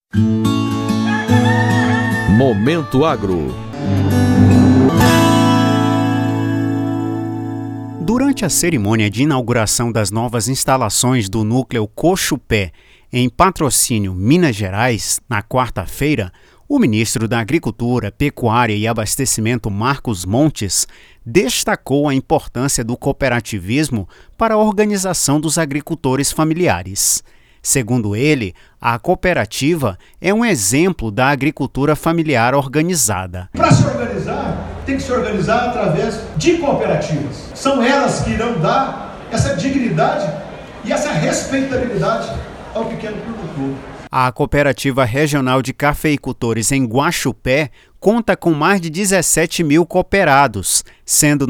Momento Agro. Durante a cerimônia de inauguração das novas instalações do núcleo Cochupé, em Patrocínio, Minas Gerais, na quarta-feira, o ministro da Agricultura, Pecuária e Abastecimento, Marcos Montes, destacou a importância do cooperativismo para a organização dos agricultores familiares. Segundo ele, a cooperativa é um exemplo da agricultura familiar organizada. Para se organizar, tem que se organizar através de cooperativas. São elas que irão dar essa dignidade e essa respeitabilidade ao pequeno produtor. A Cooperativa Regional de Cafeicultores em Guaxupé conta com mais de 17 mil cooperados, sendo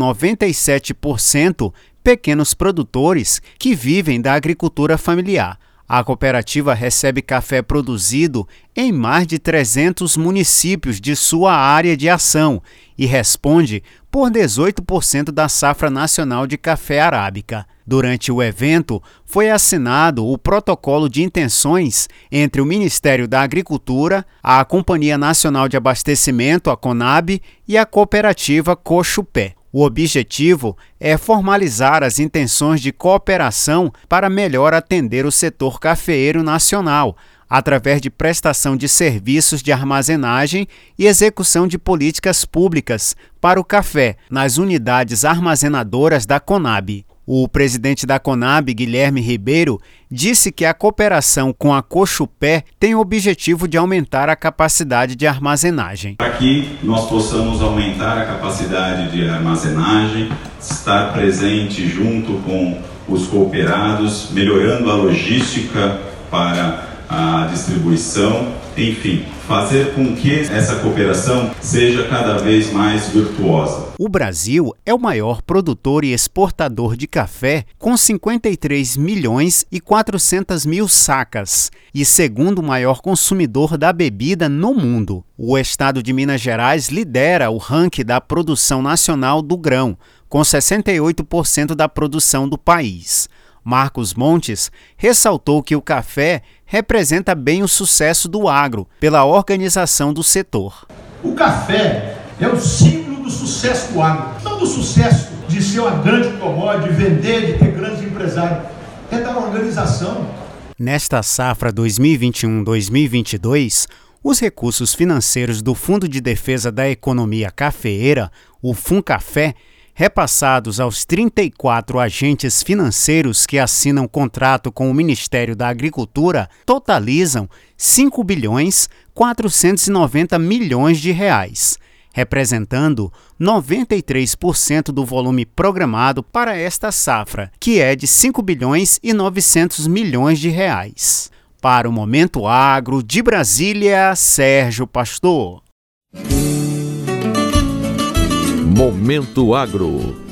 97% pequenos produtores que vivem da agricultura familiar. A cooperativa recebe café produzido em mais de 300 municípios de sua área de ação e responde por 18% da safra nacional de café arábica. Durante o evento, foi assinado o protocolo de intenções entre o Ministério da Agricultura, a Companhia Nacional de Abastecimento, a CONAB, e a cooperativa Cochupé. O objetivo é formalizar as intenções de cooperação para melhor atender o setor cafeeiro nacional, através de prestação de serviços de armazenagem e execução de políticas públicas para o café nas unidades armazenadoras da CONAB. O presidente da CONAB, Guilherme Ribeiro, disse que a cooperação com a Cochupé tem o objetivo de aumentar a capacidade de armazenagem. Para que nós possamos aumentar a capacidade de armazenagem, estar presente junto com os cooperados, melhorando a logística para a distribuição, enfim, fazer com que essa cooperação seja cada vez mais virtuosa. O Brasil é o maior produtor e exportador de café, com 53 milhões e 400 mil sacas, e segundo maior consumidor da bebida no mundo. O estado de Minas Gerais lidera o ranking da produção nacional do grão, com 68% da produção do país. Marcos Montes ressaltou que o café representa bem o sucesso do agro, pela organização do setor. O café é o símbolo do sucesso do agro, não do sucesso de ser uma grande commodity, de vender, de ter grandes empresários, é da organização. Nesta safra 2021-2022, os recursos financeiros do Fundo de Defesa da Economia Cafeeira, o FUNCAFé, repassados aos 34 agentes financeiros que assinam contrato com o Ministério da Agricultura, totalizam 5 bilhões 490 milhões de reais, representando 93% do volume programado para esta safra, que é de 5 bilhões e 900 milhões de reais. Para o Momento Agro, de Brasília, Sérgio Pastor. Momento Agro.